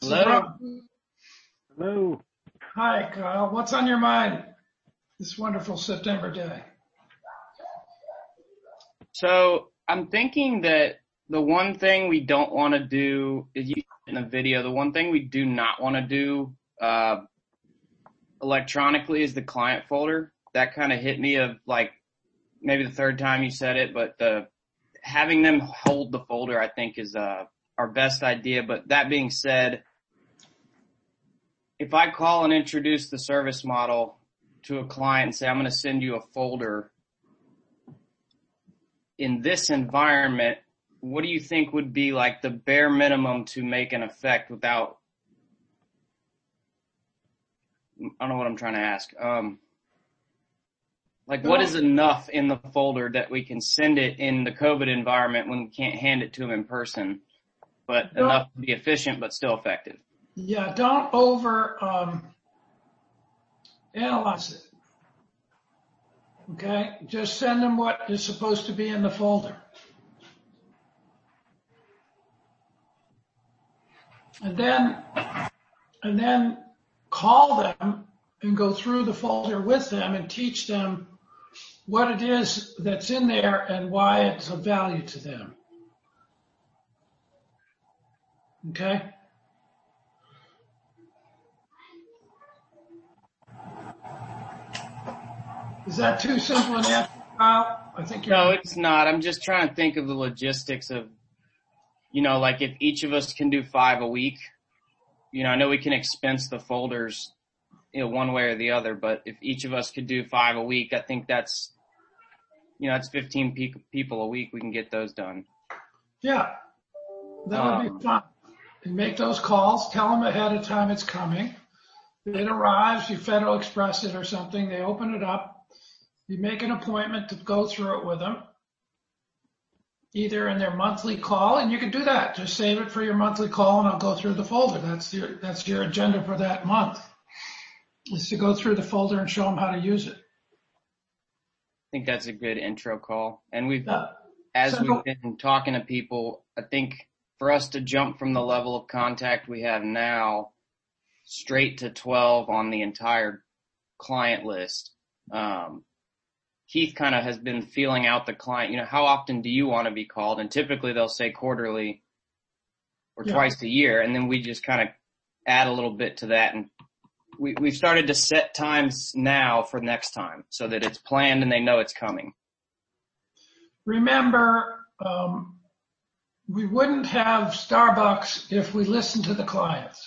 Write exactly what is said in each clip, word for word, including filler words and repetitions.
This is Hello. Rob. Hello. Hi, Kyle. What's on your mind this wonderful September day? So I'm thinking that the one thing we don't want to do is you in the video. The one thing we do not want to do uh, electronically is the client folder. That kind of hit me of like maybe the third time you said it, but the having them hold the folder I think is uh, our best idea. But that being said, if I call and introduce the service model to a client and say, I'm going to send you a folder in this environment, what do you think would be like the bare minimum to make an effect without, I don't know what I'm trying to ask. Um, like what is enough in the folder that we can send it in the COVID environment when we can't hand it to them in person, but enough to be efficient but still effective? Yeah, don't over um, analyze it. Okay, just send them what is supposed to be in the folder. And then, and then call them and go through the folder with them and teach them what it is that's in there and why it's of value to them. Okay? Is that too simple an answer, Kyle? I think you're. No, it's not. I'm just trying to think of the logistics of, you know, like if each of us can do five a week, you know, I know we can expense the folders, you know, one way or the other, but if each of us could do five a week, I think that's, you know, that's fifteen pe- people a week. We can get those done. Yeah, that would Um, be fun. And make those calls. Tell them ahead of time it's coming. It arrives, you Federal Express it or something. They open it up. You make an appointment to go through it with them, either in their monthly call, and you can do that. Just save it for your monthly call, and I'll go through the folder. That's your that's your agenda for that month, is to go through the folder and show them how to use it. I think that's a good intro call. And we've, Yeah. as So- we've been talking to people, I think for us to jump from the level of contact we have now straight to twelve on the entire client list, um, Keith kind of has been feeling out the client, you know, how often do you want to be called? And typically they'll say quarterly or Yeah. twice a year. And then we just kind of add a little bit to that. And we, we've started to set times now for next time so that it's planned and they know it's coming. Remember, um, we wouldn't have Starbucks if we listened to the clients.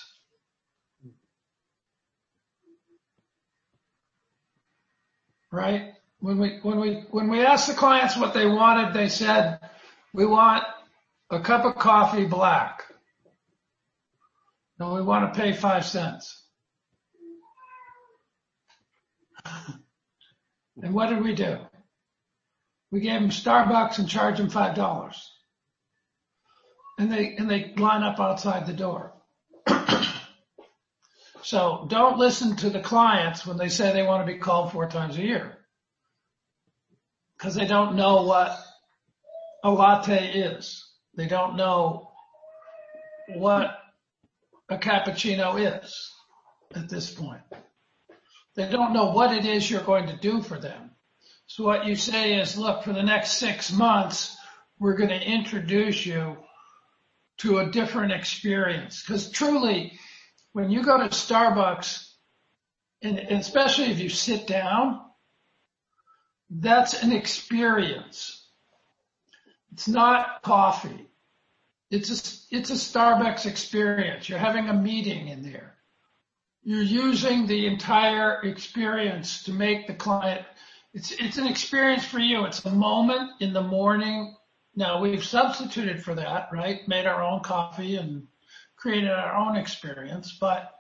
Right? When we when we when we asked the clients what they wanted, they said, "We want a cup of coffee black. And we want to pay five cents." And what did we do? We gave them Starbucks and charged them five dollars. And they and they line up outside the door. So don't listen to the clients when they say they want to be called four times a year, because they don't know what a latte is. They don't know what a cappuccino is at this point. They don't know what it is you're going to do for them. So what you say is, look, for the next six months, we're going to introduce you to a different experience. Because truly, when you go to Starbucks, and especially if you sit down, that's an experience. It's not coffee. It's a, it's a Starbucks experience. You're having a meeting in there. You're using the entire experience to make the client, it's, it's an experience for you. It's a moment in the morning. Now we've substituted for that, right? Made our own coffee and created our own experience, but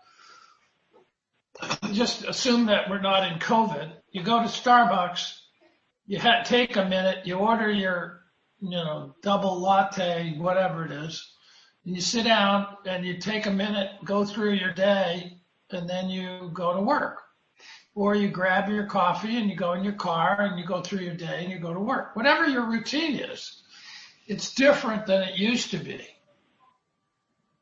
just assume that we're not in COVID. You go to Starbucks, you ha- take a minute, you order your, you know, double latte, whatever it is, and you sit down and you take a minute, go through your day, and then you go to work. Or you grab your coffee and you go in your car and you go through your day and you go to work. Whatever your routine is, it's different than it used to be.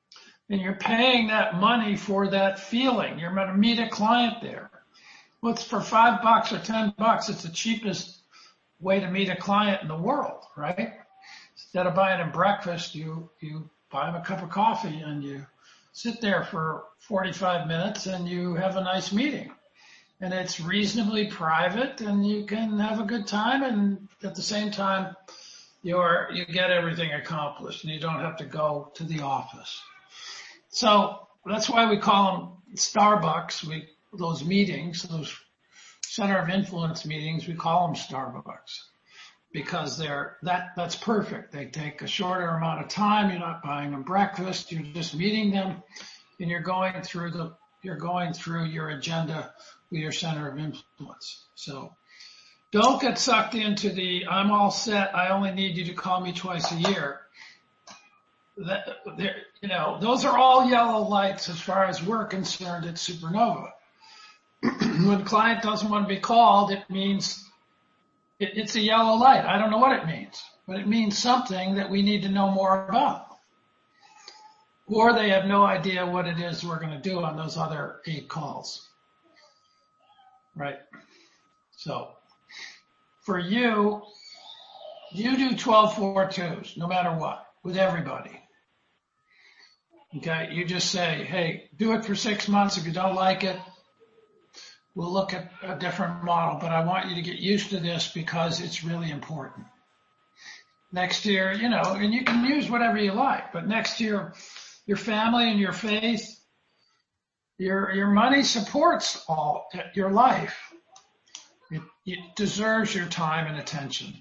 And you're paying that money for that feeling. You're going to meet a client there. Well, it's for five bucks or ten bucks. It's the cheapest way to meet a client in the world, right? Instead of buying them breakfast, you, you buy them a cup of coffee and you sit there for forty-five minutes and you have a nice meeting. And it's reasonably private and you can have a good time, and at the same time, you're, you get everything accomplished and you don't have to go to the office. So that's why we call them Starbucks. We, those meetings, those center of influence meetings, we call them Starbucks because they're, that, that's perfect. They take a shorter amount of time. You're not buying them breakfast. You're just meeting them and you're going through the, you're going through your agenda with your center of influence. So don't get sucked into the, I'm all set, I only need you to call me twice a year. That, you know, those are all yellow lights as far as we're concerned at Supernova. When a client doesn't want to be called, it means it, it's a yellow light. I don't know what it means, but it means something that we need to know more about. Or they have no idea what it is we're going to do on those other eight calls. Right? So for you, you do twelve four twos no matter what, with everybody. Okay? You just say, hey, do it for six months. If you don't like it, we'll look at a different model, but I want you to get used to this because it's really important. Next year, you know, and you can use whatever you like, but next year, your family and your faith, your, your money supports all your life. It, it deserves your time and attention.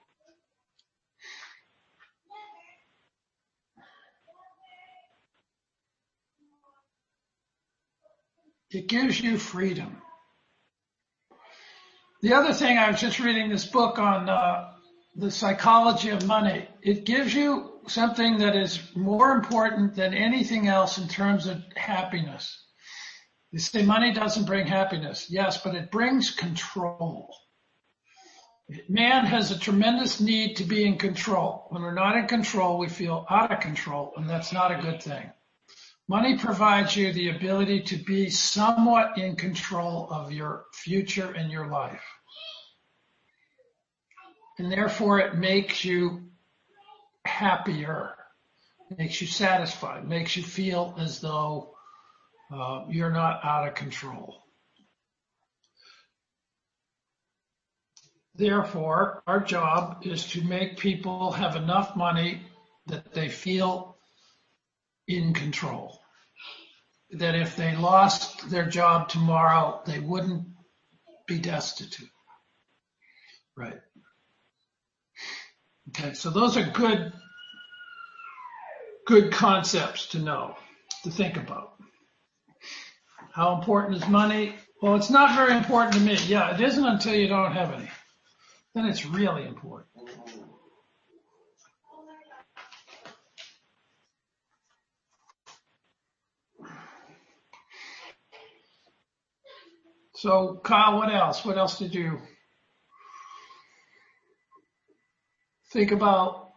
It gives you freedom. The other thing, I was just reading this book on uh, the psychology of money. It gives you something that is more important than anything else in terms of happiness. You say money doesn't bring happiness. Yes, but it brings control. Man has a tremendous need to be in control. When we're not in control, we feel out of control, and that's not a good thing. Money provides you the ability to be somewhat in control of your future and your life. And therefore it makes you happier, makes you satisfied, makes you feel as though uh, you're not out of control. Therefore, our job is to make people have enough money that they feel in control. That if they lost their job tomorrow, they wouldn't be destitute. Right. Okay, so those are good, good concepts to know, to think about. How important is money? Well, it's not very important to me. Yeah, it isn't until you don't have any. Then it's really important. So, Kyle, what else? What else did you think about?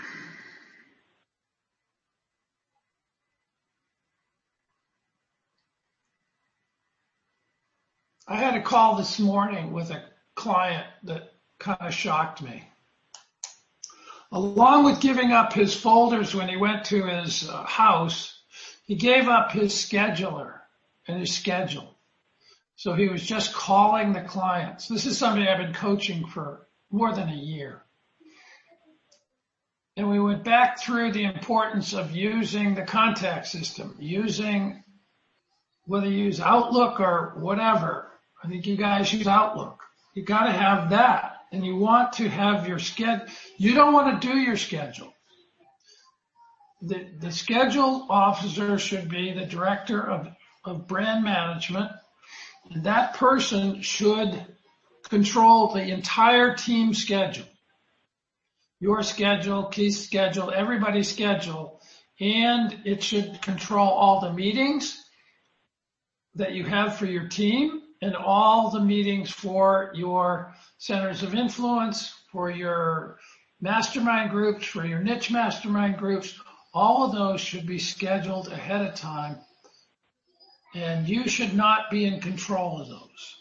I had a call this morning with a client that kind of shocked me. Along with giving up his folders when he went to his uh, house, he gave up his scheduler and his schedule. So he was just calling the clients. This is somebody I've been coaching for more than a year. And we went back through the importance of using the contact system, using, whether you use Outlook or whatever. I think you guys use Outlook. You got to have that. And you want to have your schedule. You don't want to do your schedule. The, the schedule officer should be the director of, of brand management. And that person should control the entire team schedule. Your schedule, Keith's schedule, everybody's schedule, and it should control all the meetings that you have for your team and all the meetings for your centers of influence, for your mastermind groups, for your niche mastermind groups. All of those should be scheduled ahead of time, and you should not be in control of those.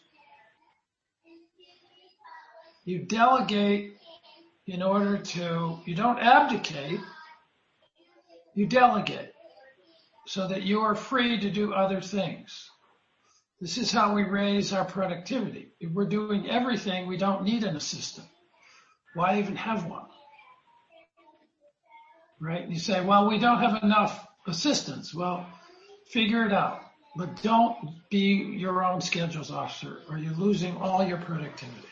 You delegate in order to, you don't abdicate, you delegate so that you are free to do other things. This is how we raise our productivity. If we're doing everything, we don't need an assistant. Why even have one? Right? You say, well, we don't have enough assistants. Well, figure it out. But don't be your own schedules officer, or you're losing all your productivity.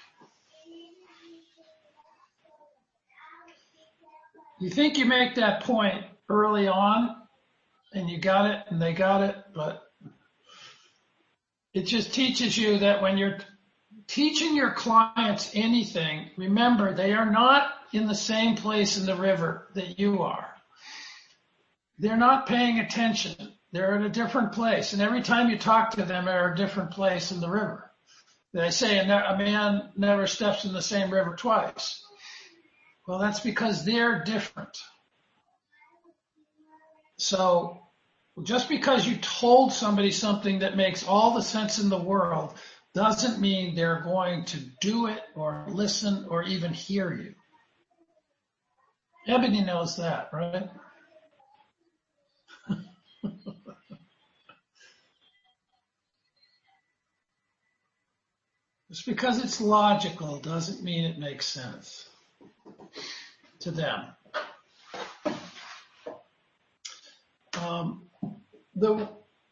You think you make that point early on, and you got it, and they got it, but it just teaches you that when you're teaching your clients anything, remember, they are not in the same place in the river that you are. They're not paying attention. They're in a different place. And every time you talk to them, they're a different place in the river. They say a man never steps in the same river twice. Well, that's because they're different. So just because you told somebody something that makes all the sense in the world doesn't mean they're going to do it or listen or even hear you. Ebony knows that, right? Just because it's logical doesn't mean it makes sense to them. Um, the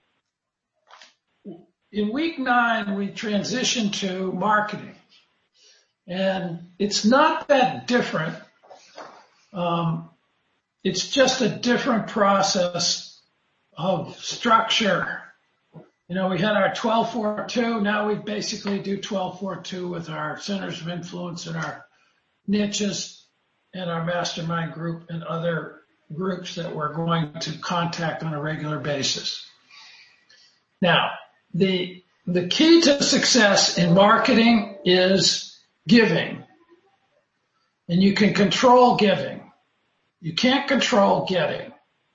in week nine, we transitioned to marketing, and it's not that different. Um, it's just a different process of structure. You know, we had our twelve four two. Now we basically do twelve four two with our centers of influence and our niches and our mastermind group and other groups that we're going to contact on a regular basis. Now, the the key to success in marketing is giving. And you can control giving. You can't control getting,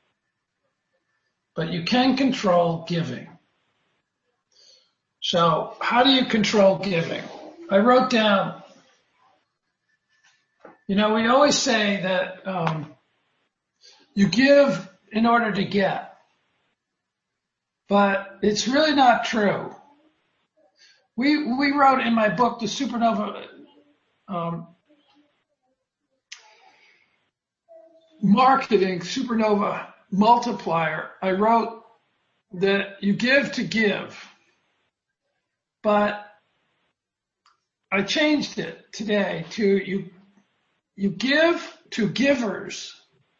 but you can control giving. So how do you control giving? I wrote down, you know, we always say that um, you give in order to get, but it's really not true. We we wrote in my book, The Supernova um, Marketing Supernova Multiplier, I wrote that you give to give. But I changed it today to you, you give to givers.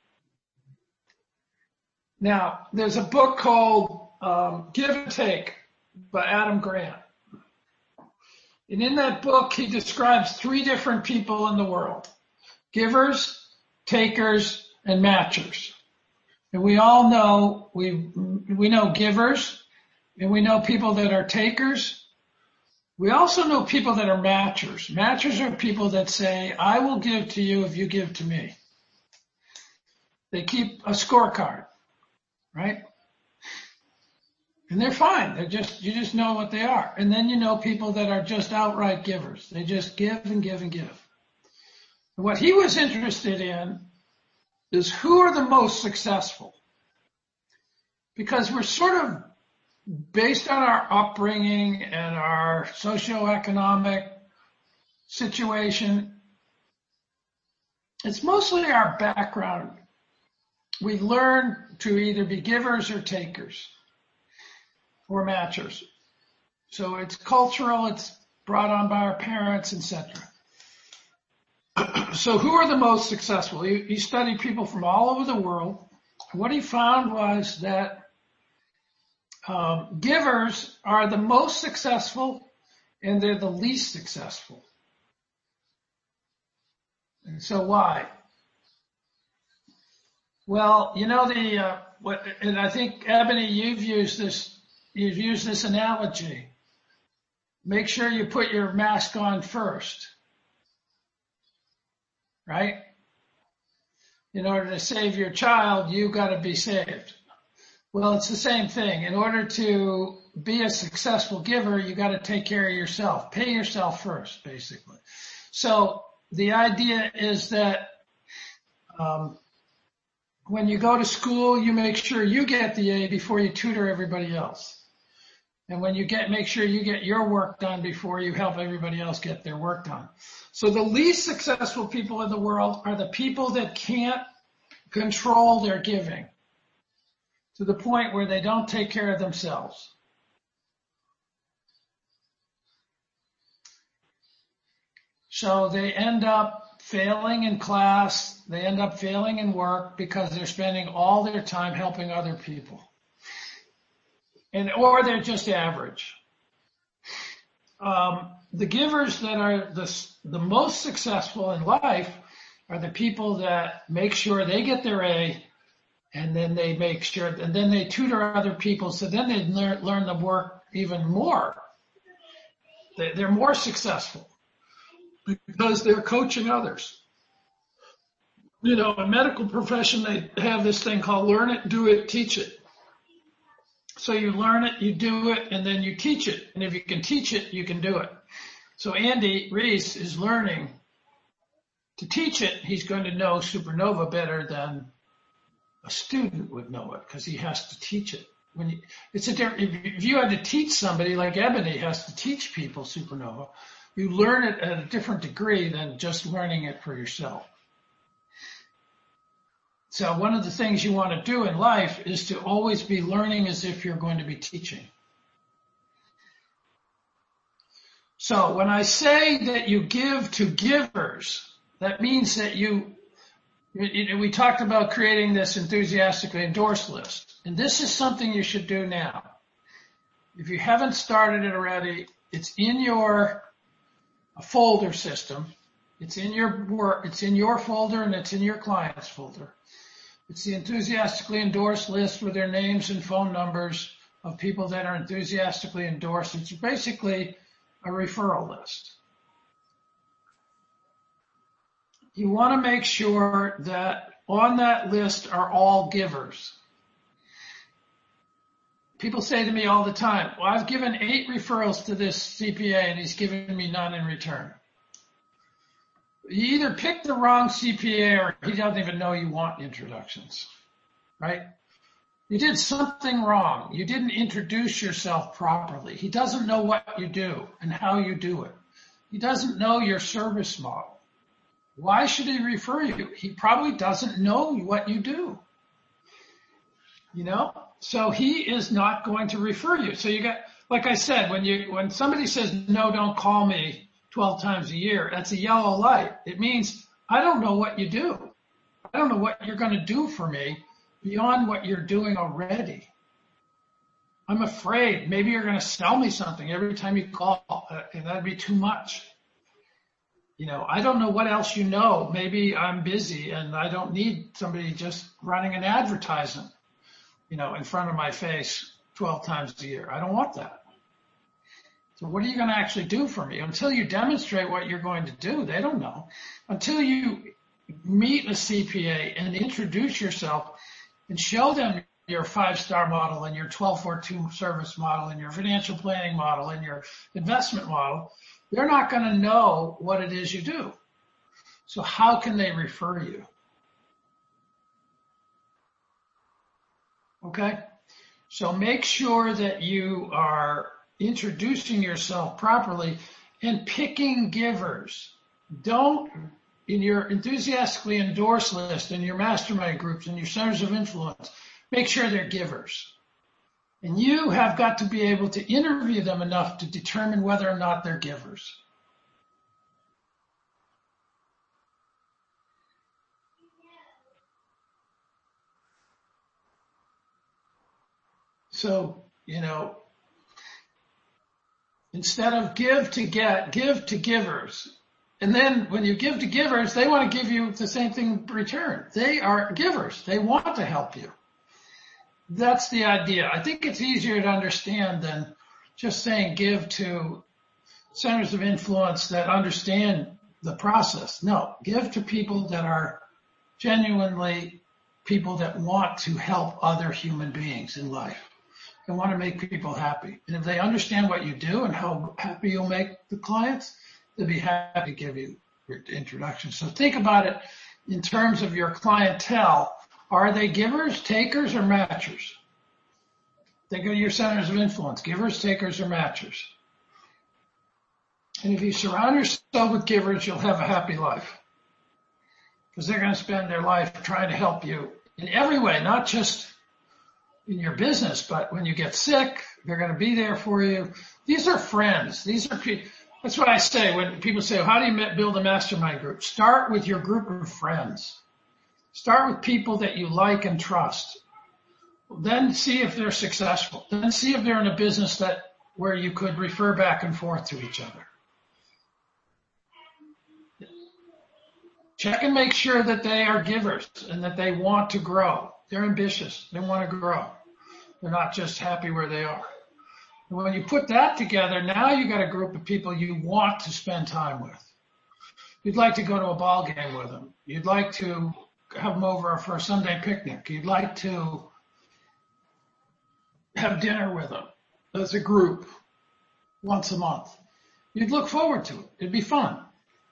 Now, there's a book called um, Give and Take by Adam Grant. And in that book, he describes three different people in the world: givers, takers, and matchers. And we all know, we we know givers, and we know people that are takers. We also know people that are matchers. Matchers are people that say, I will give to you if you give to me. They keep a scorecard, right? And they're fine. They're just, you just know what they are. And then you know people that are just outright givers. They just give and give and give. And what he was interested in is who are the most successful? Because we're sort of based on our upbringing and our socioeconomic situation, it's mostly our background. We learn to either be givers or takers or matchers. So it's cultural, it's brought on by our parents, et cetera. So who are the most successful? He, he studied people from all over the world. What he found was that Um, givers are the most successful and they're the least successful. And so why? Well, you know, the, uh, what, and I think, Ebony, you've used this, you've used this analogy. Make sure you put your mask on first. Right? in order to save your child, you got to be saved. Well, it's the same thing. In order to be a successful giver, you got to take care of yourself. Pay yourself first, basically. So the idea is that um, when you go to school, you make sure you get the A before you tutor everybody else. And when you get, make sure you get your work done before you help everybody else get their work done. So the least successful people in the world are the people that can't control their giving to the point where they don't take care of themselves. So they end up failing in class, they end up failing in work because they're spending all their time helping other people. And, or they're just average. Um, the givers that are the, the most successful in life are the people that make sure they get their A, and then they make sure, and then they tutor other people, so then they learn, learn the work even more. They, they're more successful because they're coaching others. You know, in medical profession, they have this thing called learn it, do it, teach it. So you learn it, you do it, and then you teach it. And if you can teach it, you can do it. So Andy Reese is learning to teach it. He's going to know Supernova better than a student would know it because he has to teach it. When you, it's a different, if you had to teach somebody like Ebony has to teach people Supernova, you learn it at a different degree than just learning it for yourself. So one of the things you want to do in life is to always be learning as if you're going to be teaching. So when I say that you give to givers, that means that you, we talked about creating this enthusiastically endorsed list. And this is something you should do now. If you haven't started it already, it's in your folder system. It's in your work, it's in your folder and it's in your client's folder. It's the enthusiastically endorsed list with their names and phone numbers of people that are enthusiastically endorsed. It's basically a referral list. You want to make sure that on that list are all givers. People say to me all the time, well, I've given eight referrals to this C P A and he's given me none in return. You either picked the wrong C P A or he doesn't even know you want introductions, right? You did something wrong. You didn't introduce yourself properly. He doesn't know what you do and how you do it. He doesn't know your service model. Why should he refer you? He probably doesn't know what you do. You know? So he is not going to refer you. So you got, like I said, when you, when somebody says, no, don't call me twelve times a year, that's a yellow light. It means I don't know what you do. I don't know what you're going to do for me beyond what you're doing already. I'm afraid maybe you're going to sell me something every time you call, uh, and that'd be too much. You know, I don't know what else you know. Maybe I'm busy and I don't need somebody just running an advertisement, you know, in front of my face twelve times a year. I don't want that. So what are you going to actually do for me? Until you demonstrate what you're going to do, they don't know. Until you meet a C P A and introduce yourself and show them your five-star model and your twelve forty-two service model and your financial planning model and your investment model, they're not going to know what it is you do. So how can they refer you? Okay? So make sure that you are introducing yourself properly and picking givers. Don't, in your enthusiastically endorsed list, in your mastermind groups, in your centers of influence, make sure they're givers. And you have got to be able to interview them enough to determine whether or not they're givers. So, you know, instead of give to get, give to givers. And then when you give to givers, they want to give you the same thing in return. They are givers. They want to help you. That's the idea. I think it's easier to understand than just saying give to centers of influence that understand the process. No, give to people that are genuinely people that want to help other human beings in life. They want to make people happy. And if they understand what you do and how happy you'll make the clients, they'll be happy to give you your introduction. So think about it in terms of your clientele. Are they givers, takers, or matchers? Think of your centers of influence, givers, takers, or matchers. And if you surround yourself with givers, you'll have a happy life. Because they're going to spend their life trying to help you in every way, not just in your business, but when you get sick, they're going to be there for you. These are friends. These are people. That's what I say when people say, how do you build a mastermind group? Start with your group of friends. Start with people that you like and trust. Then see if they're successful. Then see if they're in a business that where you could refer back and forth to each other. Check and make sure that they are givers and that they want to grow. They're ambitious. They want to grow. They're not just happy where they are. And when you put that together, now you got a group of people you want to spend time with. You'd like to go to a ball game with them. You'd like to have them over for a Sunday picnic. You'd like to have dinner with them as a group once a month. You'd look forward to it. It'd be fun.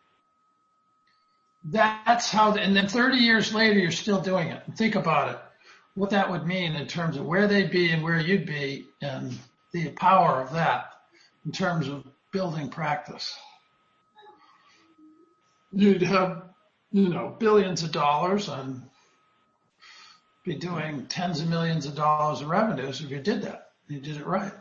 That's how, the, and then thirty years later, you're still doing it. And think about it, what that would mean in terms of where they'd be and where you'd be and the power of that in terms of building practice. You'd have, you know, billions of dollars and be doing tens of millions of dollars of revenues if you did that. You did it right.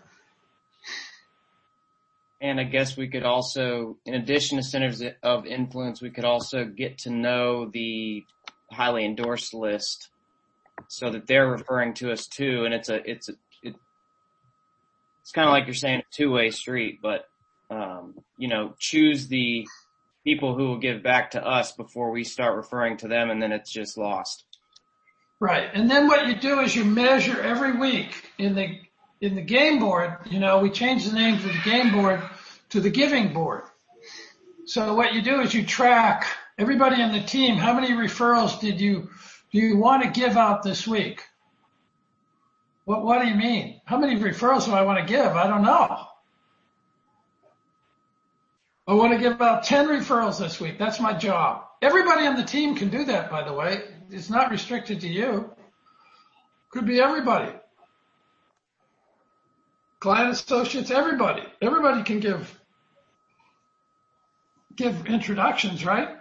And I guess we could also, in addition to centers of influence, we could also get to know the highly endorsed list so that they're referring to us too. And it's a, it's a, it, it's kind of like you're saying, a two-way street, but, um, you know, choose the people who will give back to us before we start referring to them, and then it's just lost. Right. And then what you do is you measure every week in the, in the game board. You know, we changed the name of the game board to the giving board. So what you do is you track everybody on the team. How many referrals did you, do you want to give out this week? What, what do you mean? How many referrals do I want to give? I don't know. I want to give out ten referrals this week. That's my job. Everybody on the team can do that, by the way. It's not restricted to you. Could be everybody. Client associates, everybody. Everybody can give give introductions, right?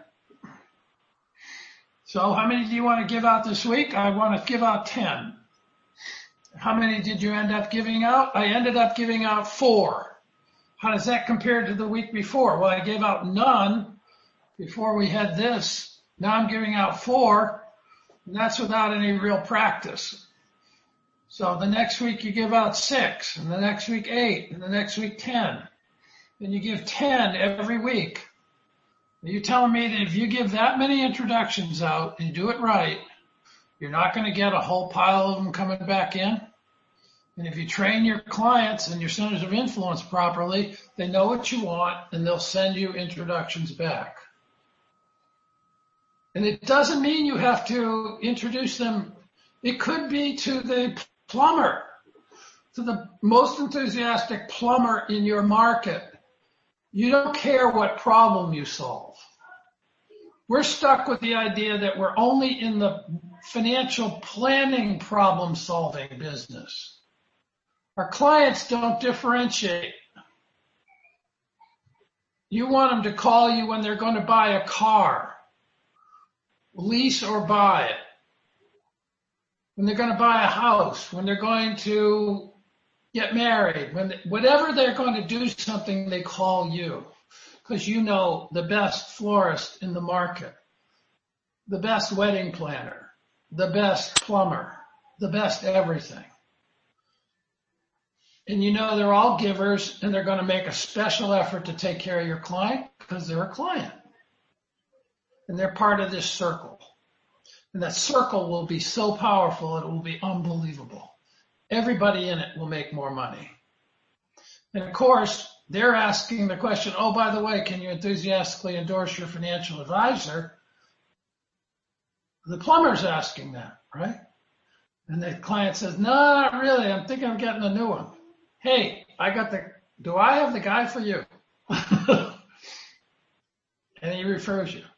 So how many do you want to give out this week? I want to give out ten. How many did you end up giving out? I ended up giving out four. How does that compare to the week before? Well, I gave out none before we had this. Now I'm giving out four, and that's without any real practice. So the next week you give out six, and the next week eight, and the next week ten. Then you give ten every week. Are you telling me that if you give that many introductions out and do it right, you're not going to get a whole pile of them coming back in? And if you train your clients and your centers of influence properly, they know what you want, and they'll send you introductions back. And it doesn't mean you have to introduce them. It could be to the plumber, to the most enthusiastic plumber in your market. You don't care what problem you solve. We're stuck with the idea that we're only in the financial planning problem solving business. Our clients don't differentiate. You want them to call you when they're going to buy a car, lease or buy it. When they're going to buy a house, when they're going to get married, when they, whatever they're going to do something, they call you because you know the best florist in the market, the best wedding planner, the best plumber, the best everything. And you know they're all givers, and they're going to make a special effort to take care of your client because they're a client. And they're part of this circle. And that circle will be so powerful, it will be unbelievable. Everybody in it will make more money. And of course, they're asking the question, oh, by the way, can you enthusiastically endorse your financial advisor? the plumber's asking that, right? And the client says, no, not really. I'm thinking of getting a new one. Hey, I got the, do I have the guy for you? And he refers you.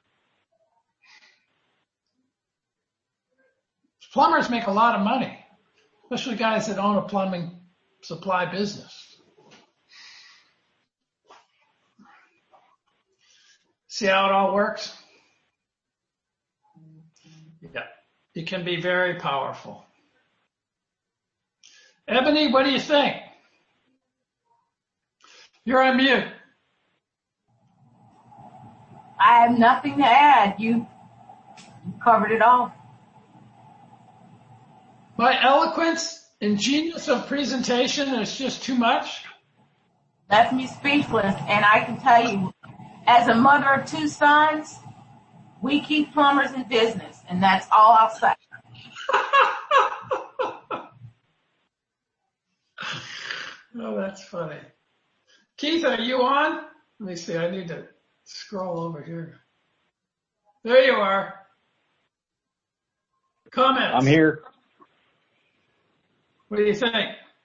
Plumbers make a lot of money, especially guys that own a plumbing supply business. See how it all works? Yeah, it can be very powerful. Ebony, what do you think? You're on mute. I have nothing to add. You covered it all. My eloquence and genius of presentation is just too much. Left me speechless. And I can tell you, as a mother of two sons, we keep plumbers in business, and that's all I'll say. Oh, that's funny. Keith, are you on? Let me see. I need to scroll over here. There you are. Comments? I'm here. What do you think?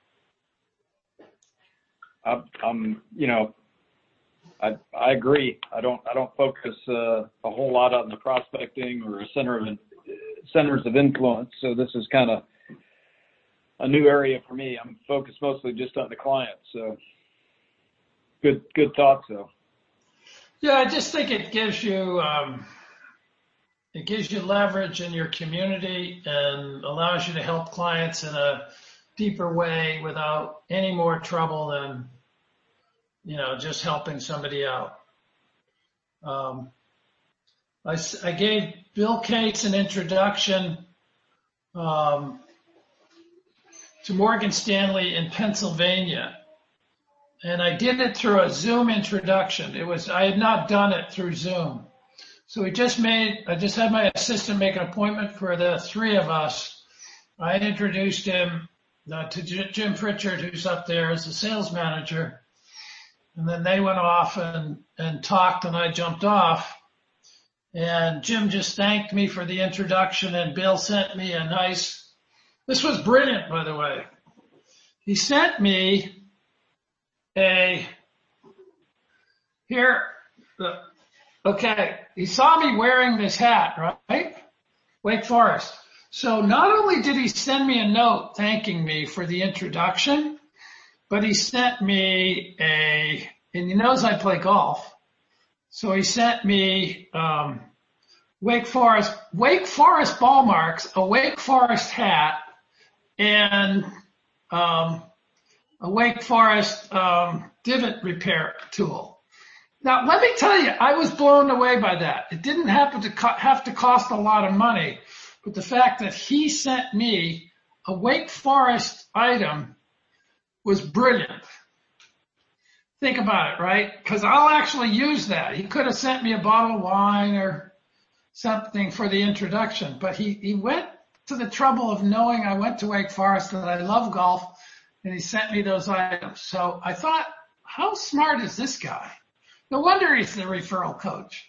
I, I'm, you know, I I agree. I don't I don't focus uh, a whole lot on the prospecting or a center of centers of influence. So this is kind of a new area for me. I'm focused mostly just on the client. So good good thoughts though. Yeah, I just think it gives you um, it gives you leverage in your community and allows you to help clients in a deeper way without any more trouble than, you know, just helping somebody out. Um, I, I gave Bill Cates an introduction um, to Morgan Stanley in Pennsylvania, and I did it through a Zoom introduction. It was I had not done it through Zoom, so we just made. I just had my assistant make an appointment for the three of us. I introduced him uh, to J- Jim Pritchard, who's up there as the sales manager. And then they went off and, and talked, and I jumped off. And Jim just thanked me for the introduction, and Bill sent me a nice, this was brilliant, by the way. He sent me a, here, okay, he saw me wearing this hat, right? Wake Forest. So not only did he send me a note thanking me for the introduction, but he sent me a, and he knows I play golf. So he sent me, um, Wake Forest, Wake Forest ball marks, a Wake Forest hat, and, um, a Wake Forest, um, divot repair tool. Now, let me tell you, I was blown away by that. It didn't happen to co- have to cost a lot of money, but the fact that he sent me a Wake Forest item was brilliant. Think about it, right? Because I'll actually use that. He could have sent me a bottle of wine or something for the introduction, but he, he went to the trouble of knowing I went to Wake Forest, that I love golf, and he sent me those items. So I thought, how smart is this guy? No wonder he's the referral coach.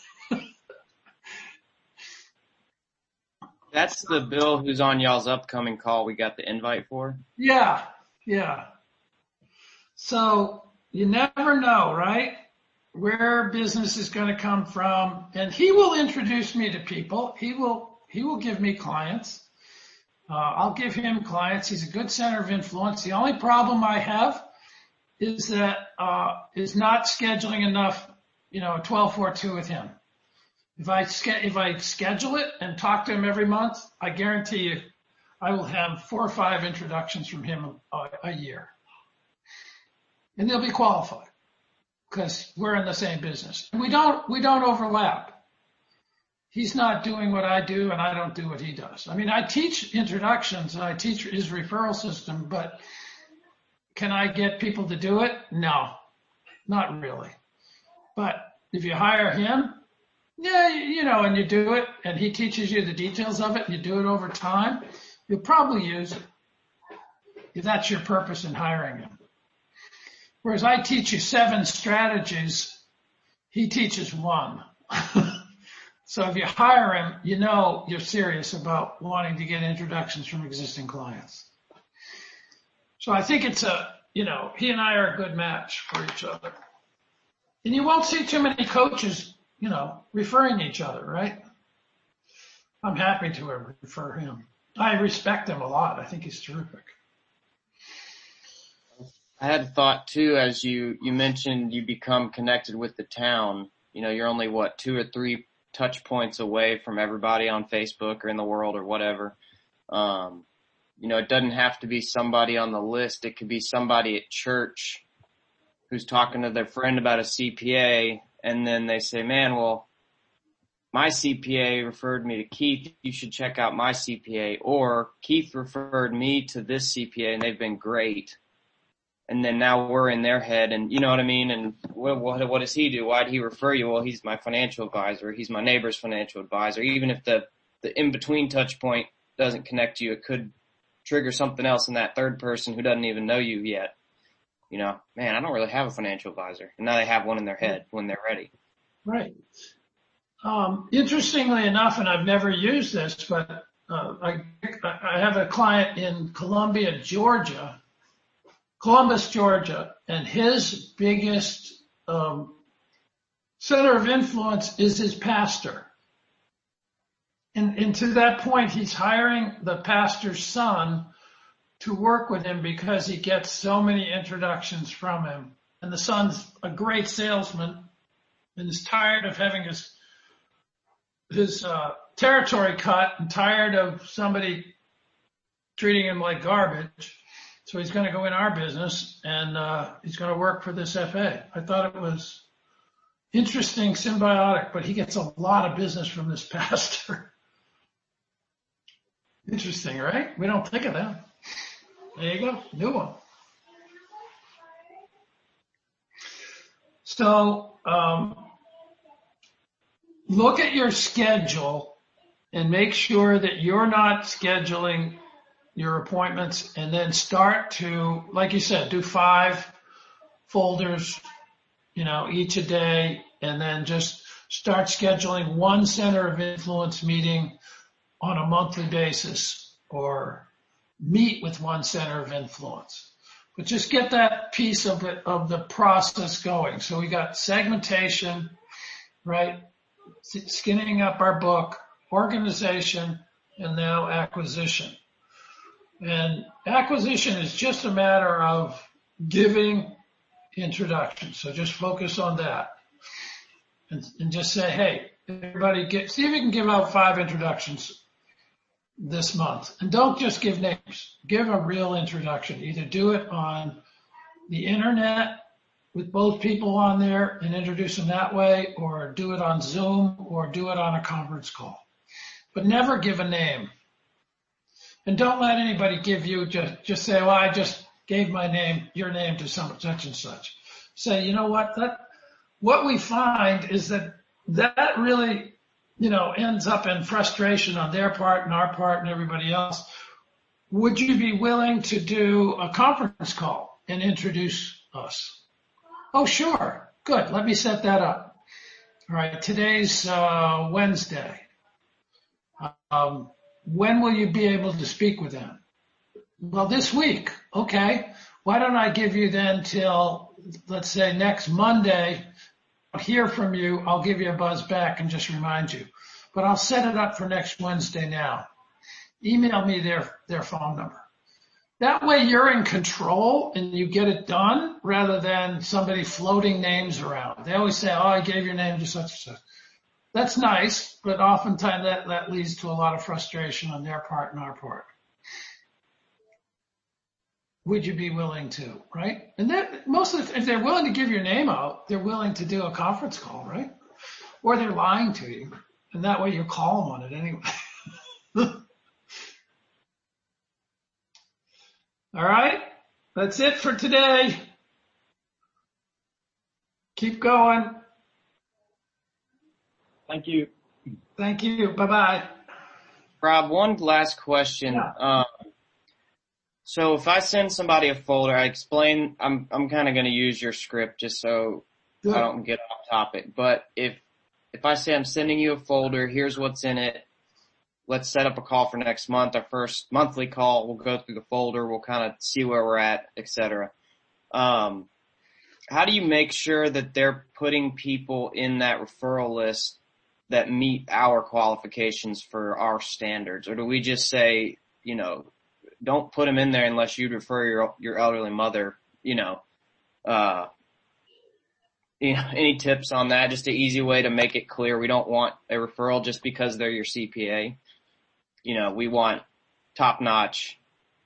That's the Bill who's on y'all's upcoming call we got the invite for? Yeah, yeah. So you never know, right, where business is going to come from. And he will introduce me to people. He will he will give me clients. Uh, I'll give him clients. He's a good center of influence. The only problem I have is that uh, is not scheduling enough, you know, a twelve four two with him. If I if I schedule it and talk to him every month, I guarantee you I will have four or five introductions from him a, a year. And they'll be qualified because we're in the same business. We don't we don't overlap. He's not doing what I do, and I don't do what he does. I mean, I teach introductions and I teach his referral system, but can I get people to do it? No, not really. But if you hire him, yeah, you know, and you do it, and he teaches you the details of it, and you do it over time, you'll probably use it if that's your purpose in hiring him. Whereas I teach you seven strategies, he teaches one. So if you hire him, you know you're serious about wanting to get introductions from existing clients. So I think it's a, you know, he and I are a good match for each other. And you won't see too many coaches, you know, referring each other, right? I'm happy to refer him. I respect him a lot. I think he's terrific. I had a thought too, as you, you mentioned you become connected with the town. You know, you're only what, two or three touch points away from everybody on Facebook or in the world or whatever. Um, you know, it doesn't have to be somebody on the list. It could be somebody at church who's talking to their friend about a C P A, and then they say, man, well, my C P A referred me to Keith. You should check out my C P A. Or Keith referred me to this C P A, and they've been great. And then now we're in their head, and you know what I mean? And what, what, what does he do? Why did he refer you? Well, he's my financial advisor. He's my neighbor's financial advisor. Even if the, the in-between touch point doesn't connect you, it could trigger something else in that third person who doesn't even know you yet. You know, man, I don't really have a financial advisor. And now they have one in their head when they're ready. Right. Um, interestingly enough, and I've never used this, but uh, I, I have a client in Columbia, Georgia, Columbus, Georgia, and his biggest um, center of influence is his pastor. And, and to that point, he's hiring the pastor's son to work with him because he gets so many introductions from him. And the son's a great salesman and is tired of having his his uh, territory cut and tired of somebody treating him like garbage. So he's going to go in our business, and uh, he's going to work for this F A. I thought it was interesting, symbiotic, but he gets a lot of business from this pastor. Interesting, right? We don't think of that. There you go, new one. So um, look at your schedule and make sure that you're not scheduling your appointments, and then start to, like you said, do five folders, you know, each a day, and then just start scheduling one center of influence meeting on a monthly basis, or meet with one center of influence. But just get that piece of it, of the process going. So we got segmentation, right? Skinning up our book, organization, and now acquisition. And acquisition is just a matter of giving introductions. So just focus on that. And, and just say, hey, everybody get, see if you can give out five introductions this month. And don't just give names. Give a real introduction. Either do it on the internet with both people on there and introduce them that way, or do it on Zoom, or do it on a conference call. But never give a name. And don't let anybody give you, just, just say, well, I just gave my name, your name to some such and such. Say, you know what, that, what we find is that that really, you know, ends up in frustration on their part and our part and everybody else. Would you be willing to do a conference call and introduce us? Oh, sure. Good. Let me set that up. All right. Today's, uh, Wednesday. Um, When will you be able to speak with them? Well, this week. Okay. Why don't I give you then till, let's say, next Monday? I'll hear from you. I'll give you a buzz back and just remind you. But I'll set it up for next Wednesday now. Email me their, their phone number. That way you're in control and you get it done rather than somebody floating names around. They always say, oh, I gave your name to such and such. That's nice, but oftentimes that, that leads to a lot of frustration on their part and our part. Would you be willing to, right? And that most of the, if they're willing to give your name out, they're willing to do a conference call, right? Or they're lying to you, and that way you call them on it anyway. All right, that's it for today. Keep going. Thank you. Thank you. Bye-bye. Rob, one last question. Yeah. Um, so if I send somebody a folder, I explain, I'm, I'm kind of going to use your script just so Good. I don't get off topic. But if, if I say I'm sending you a folder, here's what's in it. Let's set up a call for next month. Our first monthly call, we'll go through the folder. We'll kind of see where we're at, et cetera. Um, how do you make sure that they're putting people in that referral list that meet our qualifications for our standards? Or do we just say, you know, don't put them in there unless you'd refer your, your elderly mother, you know, uh, you know, any tips on that? Just an easy way to make it clear. We don't want a referral just because they're your C P A. You know, we want top notch.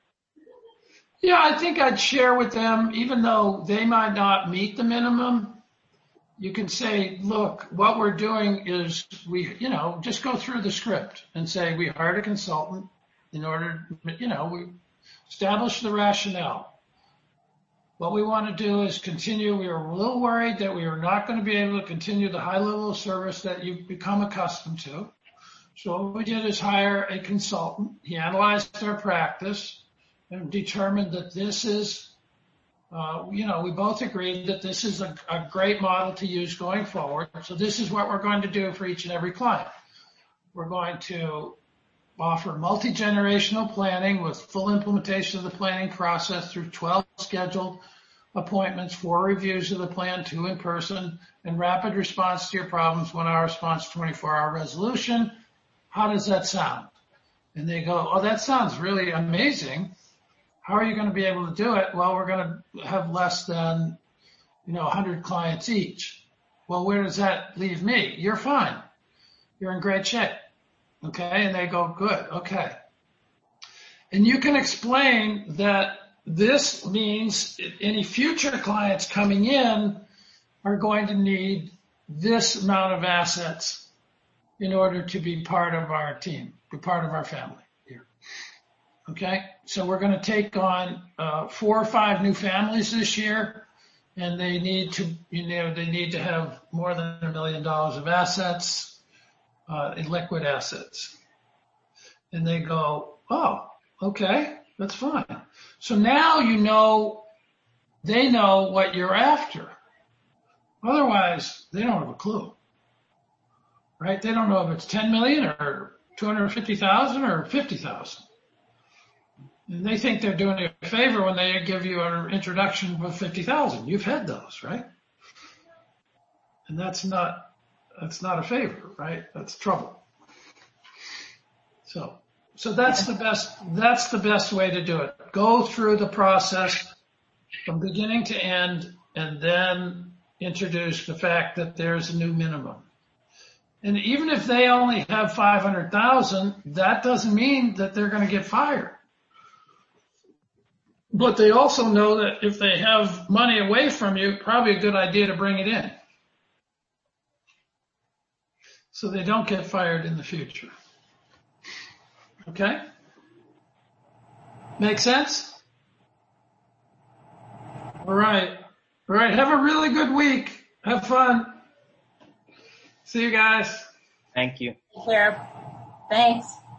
Yeah, I think I'd share with them, even though they might not meet the minimum, you can say, look, what we're doing is we, you know, just go through the script and say we hired a consultant in order, you know, we establish the rationale. What we want to do is continue. We were a little worried that we were not going to be able to continue the high level of service that you've become accustomed to. So what we did is hire a consultant. He analyzed our practice and determined that this is, uh, you know, we both agreed that this is a, a great model to use going forward. So this is what we're going to do for each and every client. We're going to offer multi-generational planning with full implementation of the planning process through twelve scheduled appointments, four reviews of the plan, two in person, and rapid response to your problems, one hour response, twenty-four hour resolution. How does that sound? And they go, oh, that sounds really amazing. How are you going to be able to do it? Well, we're going to have less than, you know, one hundred clients each. Well, where does that leave me? You're fine. You're in great shape. Okay. And they go, good. Okay. And you can explain that this means any future clients coming in are going to need this amount of assets in order to be part of our team, be part of our family here. Okay, so we're going to take on uh, four or five new families this year, and they need to, you know, they need to have more than a million dollars of assets, uh, in liquid assets. And they go, oh, okay, that's fine. So now you know, they know what you're after. Otherwise, they don't have a clue. Right? They don't know if it's ten million or two hundred fifty thousand or fifty thousand. And they think they're doing you a favor when they give you an introduction with fifty thousand. You've had those, right? And that's not, that's not a favor, right? That's trouble. So, so that's the best, that's the best way to do it. Go through the process from beginning to end and then introduce the fact that there's a new minimum. And even if they only have five hundred thousand, that doesn't mean that they're going to get fired. But they also know that if they have money away from you, probably a good idea to bring it in, so they don't get fired in the future. Okay? Make sense? All right. All right. Have a really good week. Have fun. See you guys. Thank you. Take care. Thanks.